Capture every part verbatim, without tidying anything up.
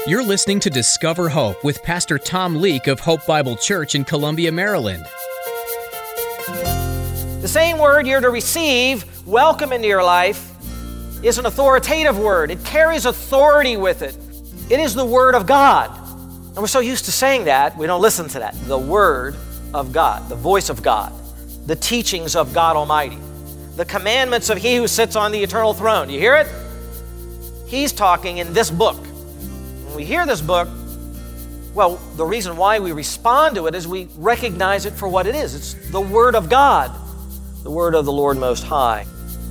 You're listening to Discover Hope with Pastor Tom Leake of Hope Bible Church in Columbia, Maryland. The same word you're to receive, welcome into your life, is an authoritative word. It carries authority with it. It is the Word of God. And we're so used to saying that, we don't listen to that. The Word of God, the voice of God, the teachings of God Almighty, the commandments of He who sits on the eternal throne. You hear it? He's talking in this book. When we hear this book, well, the reason why we respond to it is we recognize it for what it is. It's the Word of God, the Word of the Lord Most High.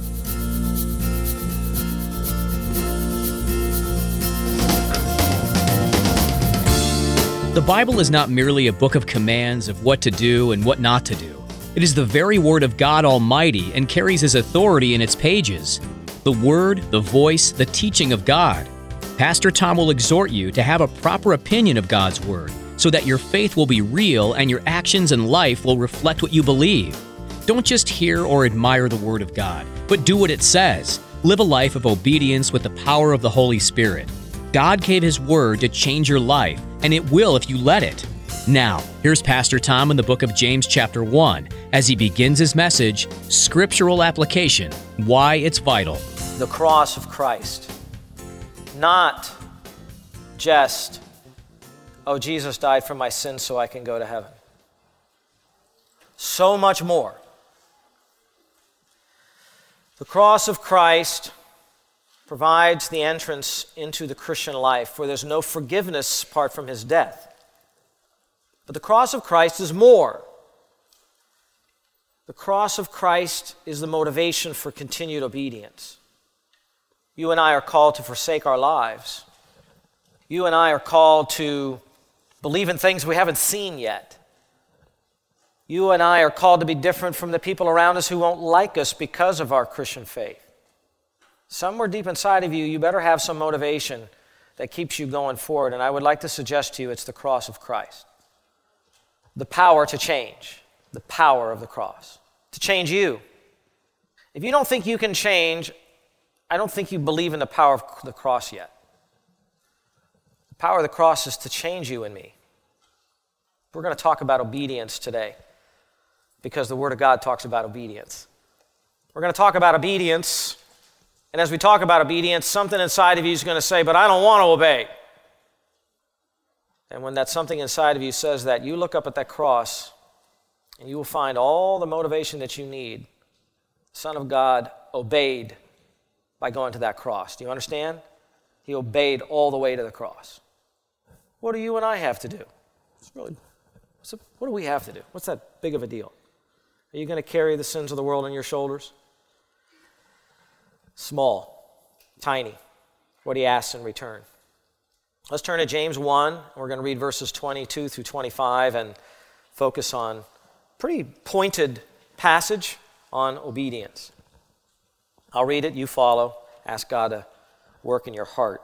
The Bible is not merely a book of commands of what to do and what not to do. It is the very Word of God Almighty and carries His authority in its pages. The Word, the voice, the teaching of God. Pastor Tom will exhort you to have a proper opinion of God's Word so that your faith will be real and your actions and life will reflect what you believe. Don't just hear or admire the Word of God, but do what it says. Live a life of obedience with the power of the Holy Spirit. God gave His Word to change your life, and it will if you let it. Now, here's Pastor Tom in the book of James chapter one as he begins his message, Scriptural Application, Why It's Vital. The cross of Christ. Not just, oh, Jesus died for my sins so I can go to heaven. So much more. The cross of Christ provides the entrance into the Christian life, for there's no forgiveness apart from His death. But the cross of Christ is more. The cross of Christ is the motivation for continued obedience. You and I are called to forsake our lives. You and I are called to believe in things we haven't seen yet. You and I are called to be different from the people around us who won't like us because of our Christian faith. Somewhere deep inside of you, you better have some motivation that keeps you going forward. And I would like to suggest to you it's the cross of Christ. The power to change. The power of the cross. To change you. If you don't think you can change, I don't think you believe in the power of the cross yet. The power of the cross is to change you and me. We're going to talk about obedience today because the Word of God talks about obedience. We're going to talk about obedience, and as we talk about obedience, something inside of you is going to say, but I don't want to obey. And when that something inside of you says that, you look up at that cross and you will find all the motivation that you need. The Son of God obeyed by going to that cross. Do you understand? He obeyed all the way to the cross. What do you and I have to do? It's really, what's it, what do we have to do? What's that big of a deal? Are you going to carry the sins of the world on your shoulders? Small, tiny. What He asks in return. Let's turn to James one. We're going to read verses twenty-two through twenty-five and focus on a pretty pointed passage on obedience. I'll read it, you follow. Ask God to work in your heart.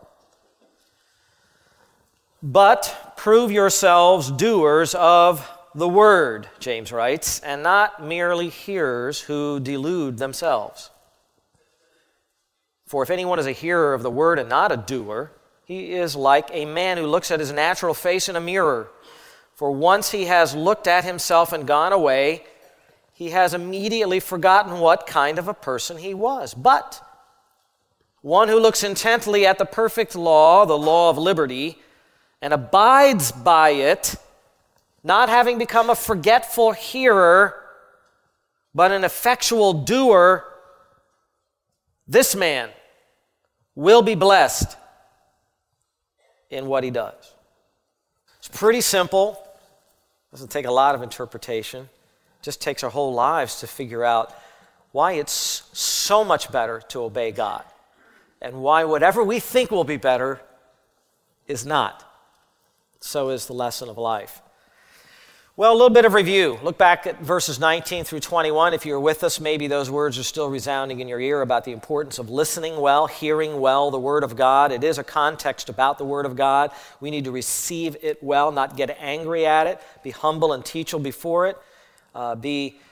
But prove yourselves doers of the word, James writes, and not merely hearers who delude themselves. For if anyone is a hearer of the word and not a doer, he is like a man who looks at his natural face in a mirror. For once he has looked at himself and gone away, he has immediately forgotten what kind of a person he was. But one who looks intently at the perfect law, the law of liberty, and abides by it, not having become a forgetful hearer, but an effectual doer, this man will be blessed in what he does. It's pretty simple. Doesn't take a lot of interpretation. Just takes our whole lives to figure out why it's so much better to obey God and why whatever we think will be better is not. So is the lesson of life. Well, a little bit of review. Look back at verses nineteen through twenty-one. If you're with us, maybe those words are still resounding in your ear about the importance of listening well, hearing well the Word of God. It is a context about the Word of God. We need to receive it well, not get angry at it, be humble and teachable before it. Uh, be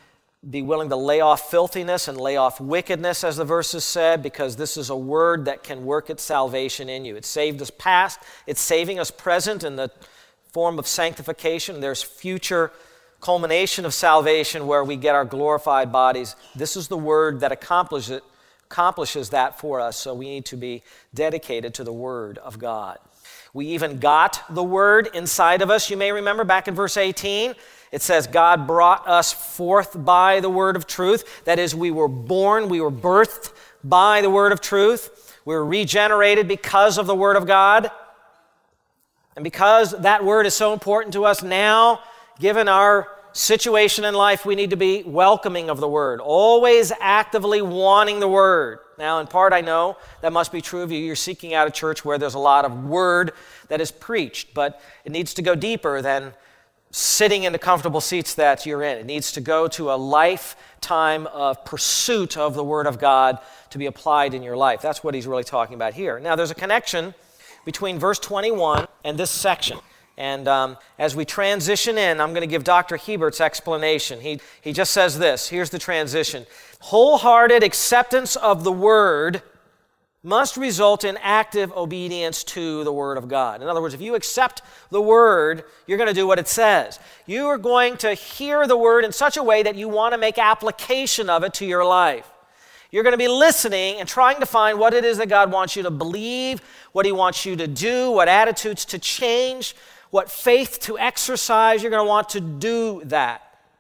be willing to lay off filthiness and lay off wickedness, as the verses said, because this is a word that can work its salvation in you. It saved us past, it's saving us present in the form of sanctification. There's future culmination of salvation where we get our glorified bodies. This is the word that accomplishes it, accomplishes that for us, so we need to be dedicated to the word of God. We even got the word inside of us. You may remember back in verse eighteen, it says, God brought us forth by the word of truth. That is, we were born, we were birthed by the word of truth. We were regenerated because of the word of God. And because that word is so important to us now, given our situation in life, we need to be welcoming of the word, always actively wanting the word. Now, in part, I know that must be true of you. You're seeking out a church where there's a lot of word that is preached, but it needs to go deeper than sitting in the comfortable seats that you're in. It needs to go to a lifetime of pursuit of the Word of God to be applied in your life. That's what he's really talking about here. Now, there's a connection between verse twenty-one and this section. And um, as we transition in, I'm going to give Doctor Hebert's explanation. He, he just says this. Here's the transition. Wholehearted acceptance of the Word must result in active obedience to the Word of God. In other words, if you accept the Word, you're going to do what it says. You are going to hear the Word in such a way that you want to make application of it to your life. You're going to be listening and trying to find what it is that God wants you to believe, what He wants you to do, what attitudes to change, what faith to exercise. You're going to want to do that.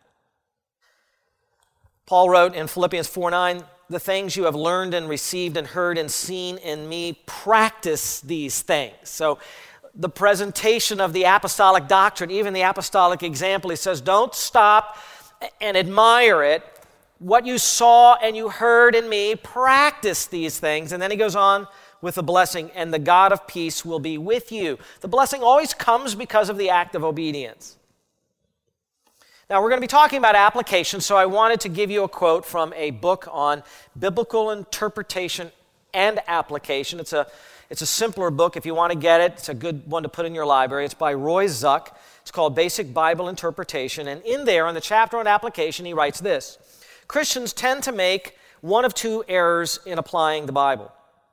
Paul wrote in Philippians four nine, the things you have learned and received and heard and seen in me, practice these things. So the presentation of the apostolic doctrine, even the apostolic example, he says, don't stop and admire it. What you saw and you heard in me, practice these things. And then he goes on with the blessing, and the God of peace will be with you. The blessing always comes because of the act of obedience. Now, we're going to be talking about application, so I wanted to give you a quote from a book on biblical interpretation and application. It's a, it's a simpler book. If you want to get it, it's a good one to put in your library. It's by Roy Zuck. It's called Basic Bible Interpretation. And in there, in the chapter on application, he writes this. Christians tend to make one of two errors in applying the Bible.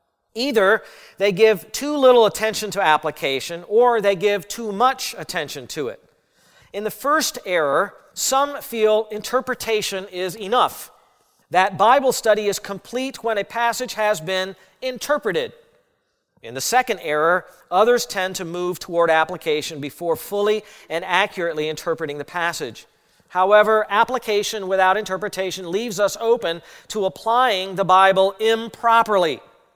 Either they give too little attention to application, or they give too much attention to it. In the first error, some feel interpretation is enough, that Bible study is complete when a passage has been interpreted. In the second error, others tend to move toward application before fully and accurately interpreting the passage. However, application without interpretation leaves us open to applying the Bible improperly.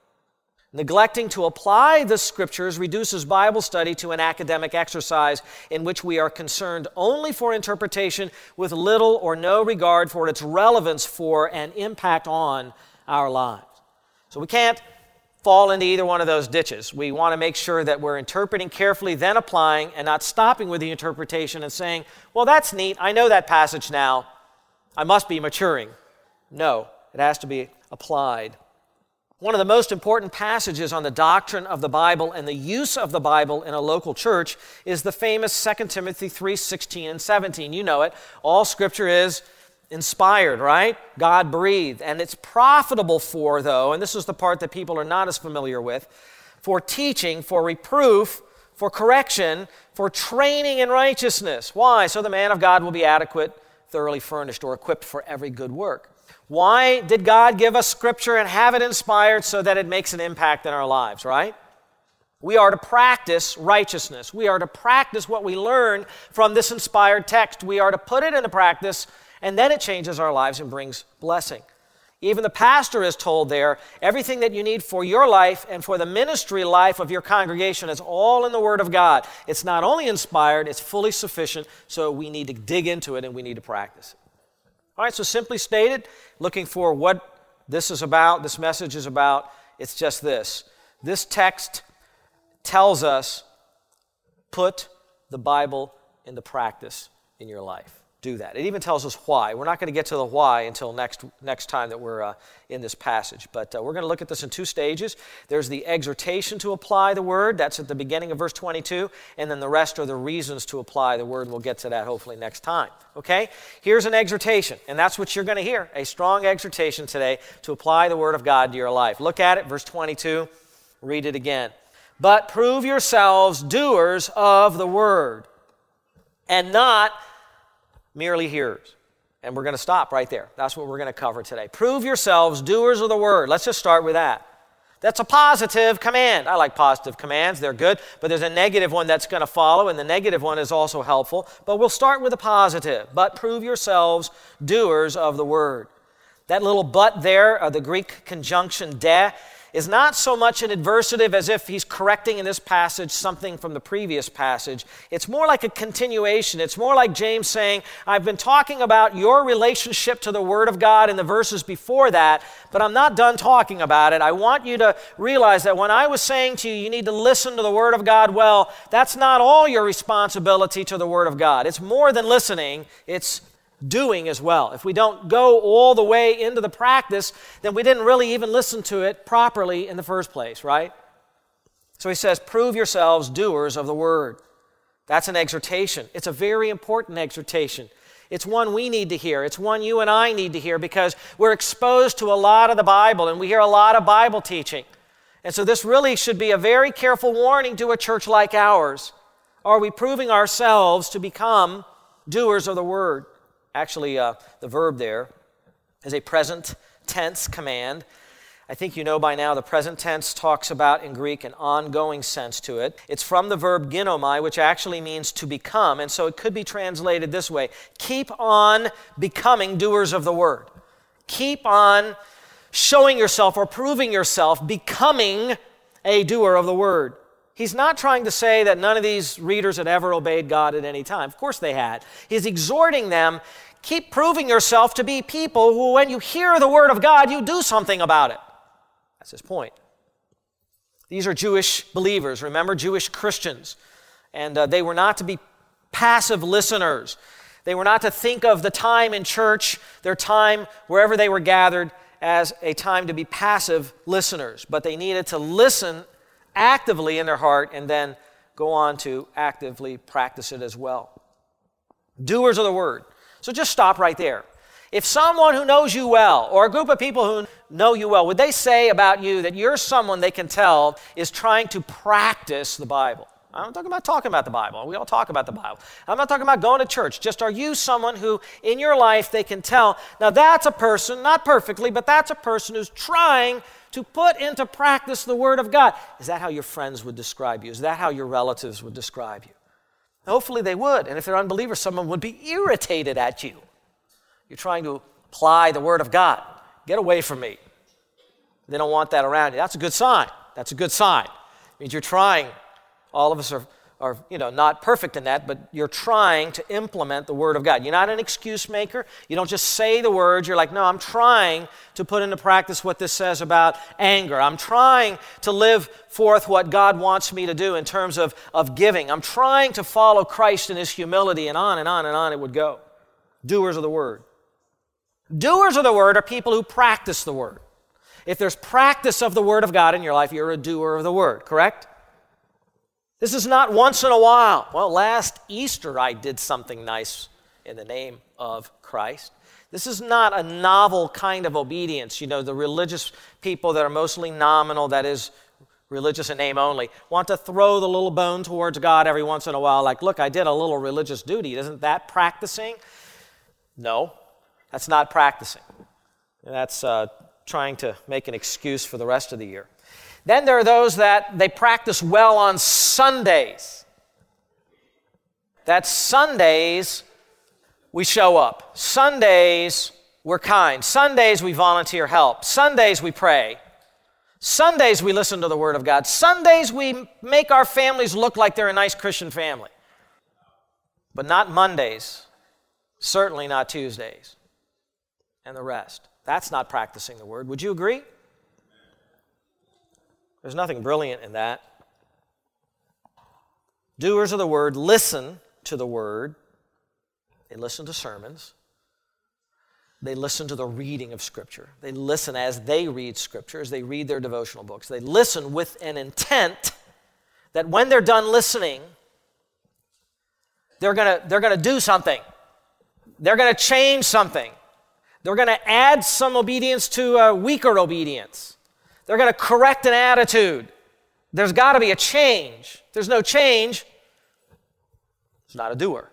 Neglecting to apply the Scriptures reduces Bible study to an academic exercise in which we are concerned only for interpretation with little or no regard for its relevance for and impact on our lives. So we can't fall into either one of those ditches. We want to make sure that we're interpreting carefully, then applying, and not stopping with the interpretation and saying, well, that's neat. I know that passage now. I must be maturing. No, it has to be applied. One of the most important passages on the doctrine of the Bible and the use of the Bible in a local church is the famous Second Timothy three sixteen and seventeen. You know it. All Scripture is inspired, right? God breathed. And it's profitable for, though, and this is the part that people are not as familiar with, for teaching, for reproof, for correction, for training in righteousness. Why? So the man of God will be adequate, thoroughly furnished, or equipped for every good work. Why did God give us Scripture and have it inspired? So that it makes an impact in our lives, right? We are to practice righteousness. We are to practice what we learn from this inspired text. We are to put it into practice, and then it changes our lives and brings blessing. Even the pastor is told there, everything that you need for your life and for the ministry life of your congregation is all in the Word of God. It's not only inspired, it's fully sufficient, so we need to dig into it and we need to practice it. All right, so simply stated, looking for what this is about, this message is about, it's just this. This text tells us, put the Bible into practice in your life. do that. It even tells us why. We're not going to get to the why until next next time that we're uh, in this passage. But uh, we're going to look at this in two stages. There's the exhortation to apply the word. That's at the beginning of verse twenty-two. And then the rest are the reasons to apply the word. And we'll get to that hopefully next time. Okay? Here's an exhortation. And that's what you're going to hear. A strong exhortation today to apply the word of God to your life. Look at it, verse twenty-two. Read it again. But prove yourselves doers of the word, and not merely hearers. And we're going to stop right there. That's what we're going to cover today. Prove yourselves doers of the word. Let's just start with that. That's a positive command. I like positive commands. They're good. But there's a negative one that's going to follow, and the negative one is also helpful. But we'll start with a positive. But prove yourselves doers of the word. That little but there, uh, the Greek conjunction de, is not so much an adversative as if he's correcting in this passage something from the previous passage. It's more like a continuation. It's more like James saying, I've been talking about your relationship to the Word of God in the verses before that, but I'm not done talking about it. I want you to realize that when I was saying to you, you need to listen to the Word of God well, that's not all your responsibility to the Word of God. It's more than listening. It's doing as well. If we don't go all the way into the practice, then we didn't really even listen to it properly in the first place, right? So he says, prove yourselves doers of the word. That's an exhortation. It's a very important exhortation. It's one we need to hear. It's one you and I need to hear because we're exposed to a lot of the Bible and we hear a lot of Bible teaching. And so this really should be a very careful warning to a church like ours. Are we proving ourselves to become doers of the word? Actually, uh, the verb there is a present tense command. I think you know by now the present tense talks about in Greek an ongoing sense to it. It's from the verb ginomai, which actually means to become, and so it could be translated this way. Keep on becoming doers of the word. Keep on showing yourself or proving yourself becoming a doer of the word. He's not trying to say that none of these readers had ever obeyed God at any time. Of course they had. He's exhorting them, keep proving yourself to be people who, when you hear the word of God, you do something about it. That's his point. These are Jewish believers, remember, Jewish Christians. And uh, they were not to be passive listeners. They were not to think of the time in church, their time wherever they were gathered, as a time to be passive listeners. But they needed to listen actively in their heart and then go on to actively practice it as well. Doers of the word. So just stop right there. If someone who knows you well, or a group of people who know you well, would they say about you that you're someone they can tell is trying to practice the Bible? I'm not talking about talking about the Bible. We all talk about the Bible. I'm not talking about going to church. Just are you someone who in your life they can tell, now that's a person, not perfectly, but that's a person who's trying to put into practice the Word of God. Is that how your friends would describe you? Is that how your relatives would describe you? Hopefully they would. And if they're unbelievers, someone would be irritated at you. You're trying to apply the Word of God. Get away from me. They don't want that around you. That's a good sign. That's a good sign. It means you're trying. All of us are, are, you know, not perfect in that, but you're trying to implement the Word of God. You're not an excuse maker. You don't just say the words. You're like, no, I'm trying to put into practice what this says about anger. I'm trying to live forth what God wants me to do in terms of, of giving. I'm trying to follow Christ in His humility, and on and on and on it would go. Doers of the Word. Doers of the Word are people who practice the Word. If there's practice of the Word of God in your life, you're a doer of the Word, correct? This is not once in a while. Well, last Easter I did something nice in the name of Christ. This is not a novel kind of obedience. You know, the religious people that are mostly nominal, that is, religious in name only, want to throw the little bone towards God every once in a while, like, look, I did a little religious duty. Isn't that practicing? No, that's not practicing. That's uh, trying to make an excuse for the rest of the year. Then there are those that they practice well on Sundays. That Sundays we show up. Sundays we're kind. Sundays we volunteer help. Sundays we pray. Sundays we listen to the Word of God. Sundays we make our families look like they're a nice Christian family. But not Mondays. Certainly not Tuesdays. And the rest. That's not practicing the Word. Would you agree? There's nothing brilliant in that. Doers of the Word listen to the Word. They listen to sermons. They listen to the reading of Scripture. They listen as they read Scripture, as they read their devotional books. They listen with an intent that when they're done listening, they're going to they're going to do something. They're going to change something. They're going to add some obedience to a weaker obedience. They're going to correct an attitude. There's got to be a change. If there's no change, it's not a doer.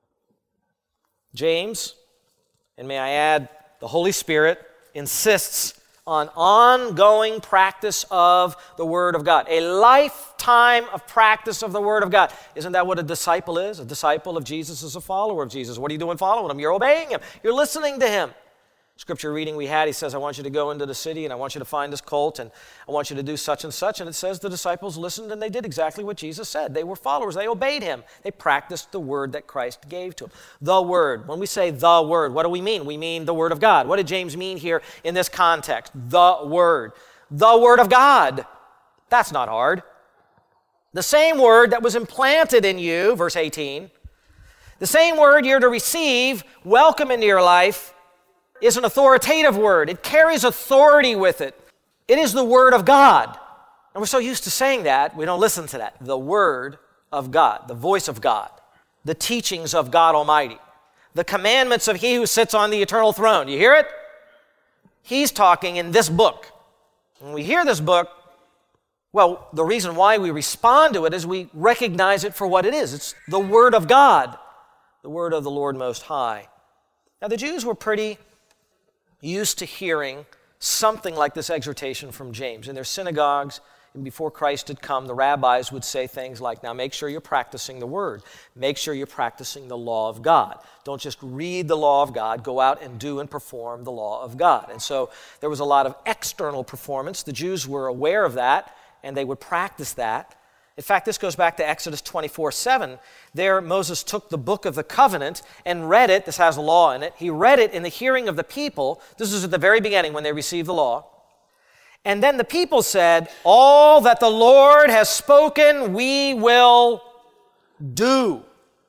James, and may I add, the Holy Spirit insists on ongoing practice of the Word of God. A lifetime of practice of the Word of God. Isn't that what a disciple is? A disciple of Jesus is a follower of Jesus. What are you doing following Him? You're obeying Him. You're listening to Him. Scripture reading we had, he says, I want you to go into the city and I want you to find this colt and I want you to do such and such. And it says the disciples listened and they did exactly what Jesus said. They were followers. They obeyed Him. They practiced the Word that Christ gave to them. The Word. When we say the Word, what do we mean? We mean the Word of God. What did James mean here in this context? The Word. The Word of God. That's not hard. The same Word that was implanted in you, verse eighteen, the same Word you're to receive, welcome into your life, is an authoritative word. It carries authority with it. It is the Word of God. And we're so used to saying that, we don't listen to that. The Word of God, the voice of God, the teachings of God Almighty, the commandments of He who sits on the eternal throne. You hear it? He's talking in this book. When we hear this book, well, the reason why we respond to it is we recognize it for what it is. It's the Word of God, the Word of the Lord Most High. Now, the Jews were pretty used to hearing something like this exhortation from James. In their synagogues, and before Christ had come, the rabbis would say things like, now make sure you're practicing the Word. Make sure you're practicing the law of God. Don't just read the law of God, go out and do and perform the law of God. And so there was a lot of external performance. The Jews were aware of that, and they would practice that. In fact, this goes back to Exodus twenty-four seven. There, Moses took the book of the covenant and read it. This has a law in it. He read it in the hearing of the people. This is at the very beginning when they received the law. And then the people said, all that the Lord has spoken, we will do.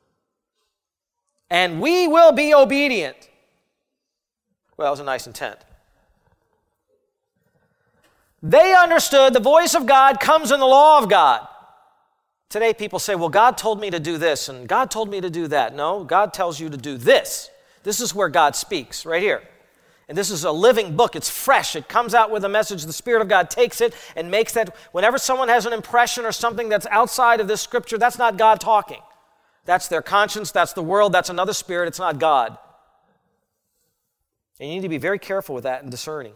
And we will be obedient. Well, that was a nice intent. They understood the voice of God comes in the law of God. Today people say, well, God told me to do this, and God told me to do that. No, God tells you to do this. This is where God speaks, right here. And this is a living book. It's fresh. It comes out with a message. The Spirit of God takes it and makes that. Whenever someone has an impression or something that's outside of this Scripture, that's not God talking. That's their conscience. That's the world. That's another spirit. It's not God. And you need to be very careful with that and discerning.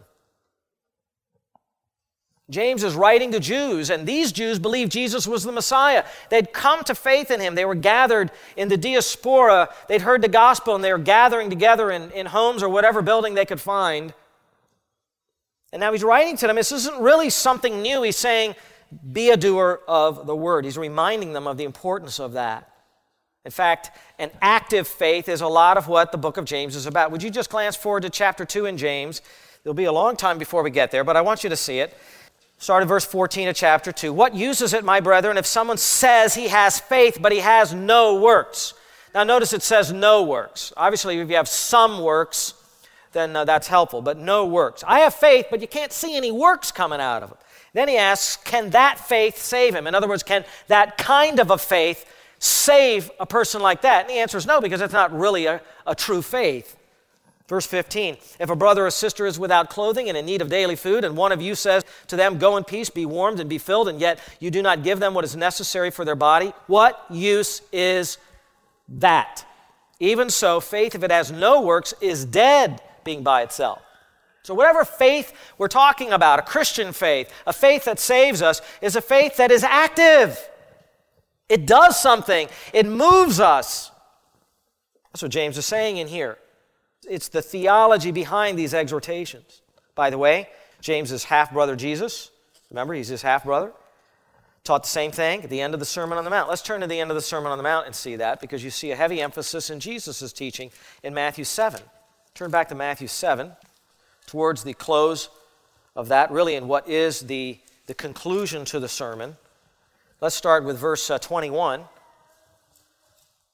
James is writing to Jews, and these Jews believed Jesus was the Messiah. They'd come to faith in Him. They were gathered in the diaspora. They'd heard the gospel, and they were gathering together in, in homes or whatever building they could find. And now he's writing to them. This isn't really something new. He's saying, be a doer of the word. He's reminding them of the importance of that. In fact, an active faith is a lot of what the book of James is about. Would you just glance forward to chapter two in James? There'll be a long time before we get there, but I want you to see it. Start at verse fourteen of chapter two. What use is it, my brethren, if someone says he has faith, but he has no works? Now notice it says no works. Obviously, if you have some works, then uh, that's helpful, but no works. I have faith, but you can't see any works coming out of it. Then he asks, can that faith save him? In other words, can that kind of a faith save a person like that? And the answer is no, because it's not really a, a true faith. Verse fifteen, if a brother or sister is without clothing and in need of daily food, and one of you says to them, go in peace, be warmed and be filled, and yet you do not give them what is necessary for their body, what use is that? Even so, faith, if it has no works, is dead, being by itself. So whatever faith we're talking about, a Christian faith, a faith that saves us, is a faith that is active. It does something. It moves us. That's what James is saying in here. It's the theology behind these exhortations. By the way, James's half-brother Jesus, remember, he's his half-brother, taught the same thing at the end of the Sermon on the Mount. Let's turn to the end of the Sermon on the Mount and see that, because you see a heavy emphasis in Jesus' teaching in Matthew seven. Turn back to Matthew seven, towards the close of that, really in what is the, the conclusion to the sermon. Let's start with verse uh, twenty-one.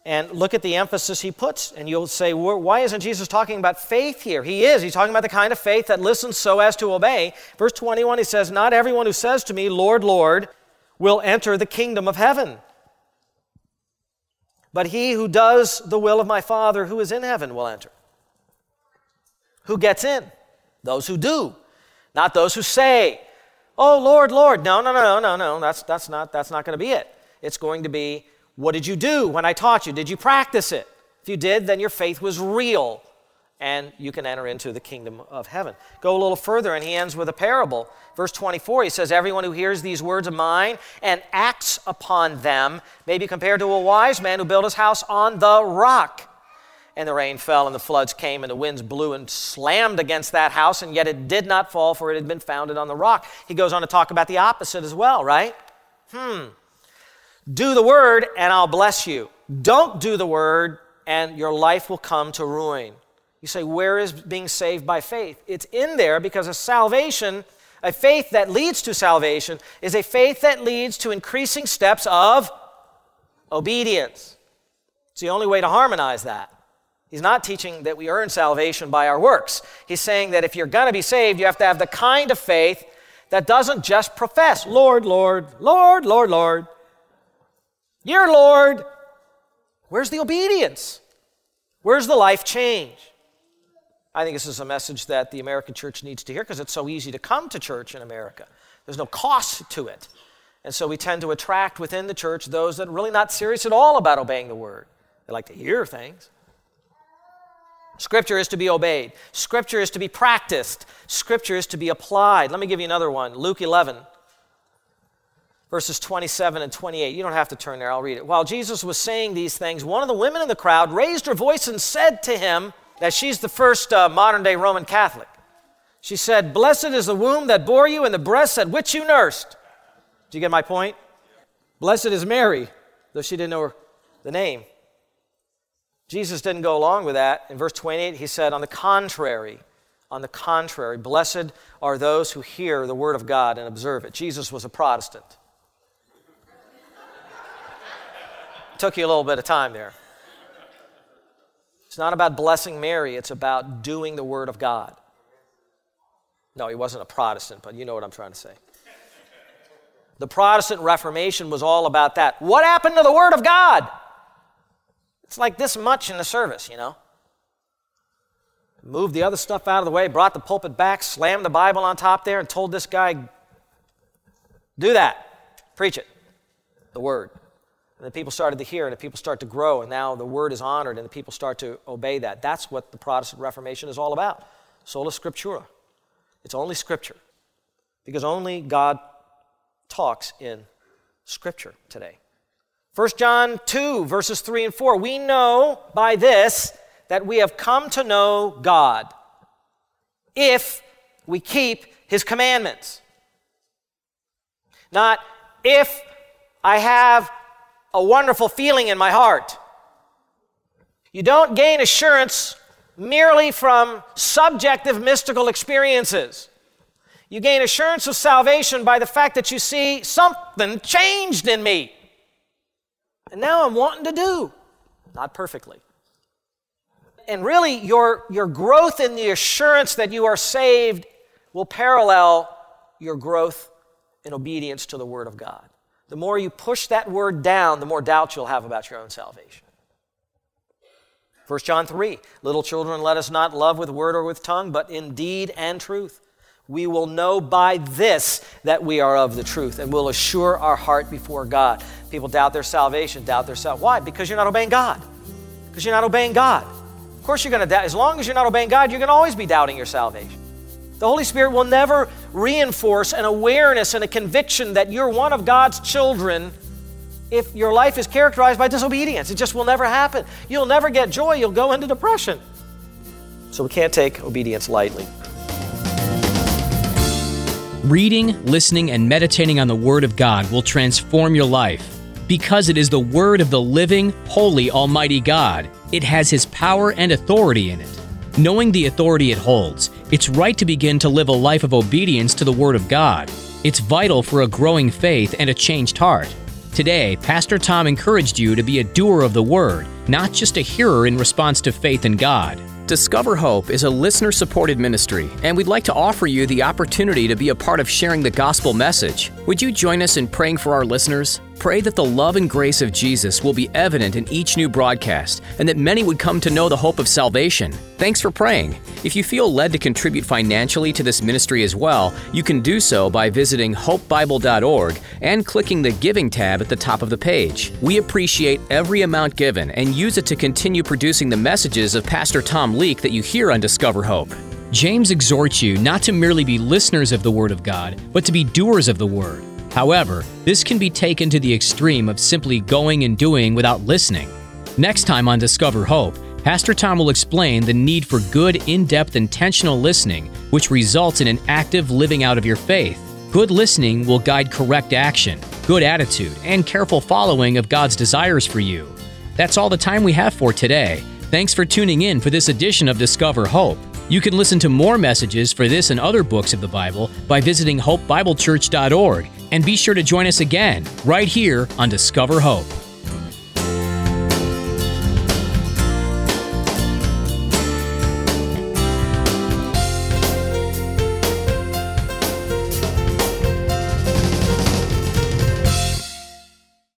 And look at the emphasis he puts, and you'll say, why isn't Jesus talking about faith here? He is. He's talking about the kind of faith that listens so as to obey. Verse twenty-one, he says, not everyone who says to me, Lord, Lord, will enter the kingdom of heaven, but he who does the will of my Father who is in heaven will enter. Who gets in? Those who do, not those who say, oh, Lord, Lord. No, no, no, no, no, that's, that's not, that's not going to be it. It's going to be, what did you do when I taught you? Did you practice it? If you did, then your faith was real, and you can enter into the kingdom of heaven. Go a little further, and he ends with a parable. Verse twenty-four, he says, everyone who hears these words of mine and acts upon them may be compared to a wise man who built his house on the rock. And the rain fell, and the floods came, and the winds blew and slammed against that house, and yet it did not fall, for it had been founded on the rock. He goes on to talk about the opposite as well, right? Hmm. Do the word, and I'll bless you. Don't do the word, and your life will come to ruin. You say, where is being saved by faith? It's in there because a salvation, a faith that leads to salvation, is a faith that leads to increasing steps of obedience. It's the only way to harmonize that. He's not teaching that we earn salvation by our works. He's saying that if you're going to be saved, you have to have the kind of faith that doesn't just profess, Lord, Lord, Lord, Lord, Lord. You're Lord. Where's the obedience? Where's the life change? I think this is a message that the American church needs to hear because it's so easy to come to church in America. There's no cost to it. And so we tend to attract within the church those that are really not serious at all about obeying the word. They like to hear things. Scripture is to be obeyed. Scripture is to be practiced. Scripture is to be applied. Let me give you another one. Luke eleven. Verses twenty-seven and twenty-eight. You don't have to turn there. I'll read it. While Jesus was saying these things, one of the women in the crowd raised her voice and said to him, that she's the first uh, modern-day Roman Catholic. She said, blessed is the womb that bore you and the breasts at which you nursed. Do you get my point? Blessed is Mary, though she didn't know her, the name. Jesus didn't go along with that. In verse twenty-eight, he said, on the contrary, on the contrary, blessed are those who hear the word of God and observe it. Jesus was a Protestant. Took you a little bit of time there. It's not about blessing Mary, it's about doing the word of God. No, he wasn't a Protestant, but you know what I'm trying to say. The Protestant Reformation was all about that. What happened to the word of God? It's like this much in the service, you know. Moved the other stuff out of the way, brought the pulpit back, slammed the Bible on top there, and told this guy, do that, preach it, the word. And the people started to hear, and the people start to grow, and now the word is honored, and the people start to obey that. That's what the Protestant Reformation is all about. Sola Scriptura. It's only Scripture. Because only God talks in Scripture today. First John two, verses three and four. We know by this that we have come to know God if we keep His commandments. Not if I have a wonderful feeling in my heart. You don't gain assurance merely from subjective mystical experiences. You gain assurance of salvation by the fact that you see something changed in me. And now I'm wanting to do. Not perfectly. And really, your, your growth in the assurance that you are saved will parallel your growth in obedience to the Word of God. The more you push that word down, the more doubt you'll have about your own salvation. First John three, little children, let us not love with word or with tongue, but in deed and truth. We will know by this that we are of the truth, and will assure our heart before God. People doubt their salvation, doubt their salvation. Why? Because you're not obeying God. Because you're not obeying God. Of course you're going to doubt. As long as you're not obeying God, you're going to always be doubting your salvation. The Holy Spirit will never reinforce an awareness and a conviction that you're one of God's children if your life is characterized by disobedience. It just will never happen. You'll never get joy. You'll go into depression. So we can't take obedience lightly. Reading, listening, and meditating on the Word of God will transform your life. Because it is the Word of the living, holy, almighty God, it has His power and authority in it. Knowing the authority it holds, it's right to begin to live a life of obedience to the Word of God. It's vital for a growing faith and a changed heart. Today, Pastor Tom encouraged you to be a doer of the Word, not just a hearer in response to faith in God. Discover Hope is a listener-supported ministry, and we'd like to offer you the opportunity to be a part of sharing the gospel message. Would you join us in praying for our listeners? Pray that the love and grace of Jesus will be evident in each new broadcast, and that many would come to know the hope of salvation. Thanks for praying. If you feel led to contribute financially to this ministry as well, you can do so by visiting hope bible dot org and clicking the Giving tab at the top of the page. We appreciate every amount given and use it to continue producing the messages of Pastor Tom Leake that you hear on Discover Hope. James exhorts you not to merely be listeners of the Word of God, but to be doers of the Word. However, this can be taken to the extreme of simply going and doing without listening. Next time on Discover Hope, Pastor Tom will explain the need for good, in-depth, intentional listening, which results in an active living out of your faith. Good listening will guide correct action, good attitude, and careful following of God's desires for you. That's all the time we have for today. Thanks for tuning in for this edition of Discover Hope. You can listen to more messages for this and other books of the Bible by visiting hope bible church dot org, and be sure to join us again right here on Discover Hope.